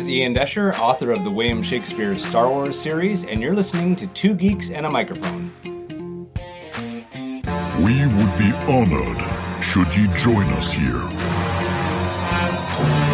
is Ian Desher, author of the William Shakespeare Star Wars series, and you're listening to Two Geeks and a Microphone. We would be honored should ye join us here.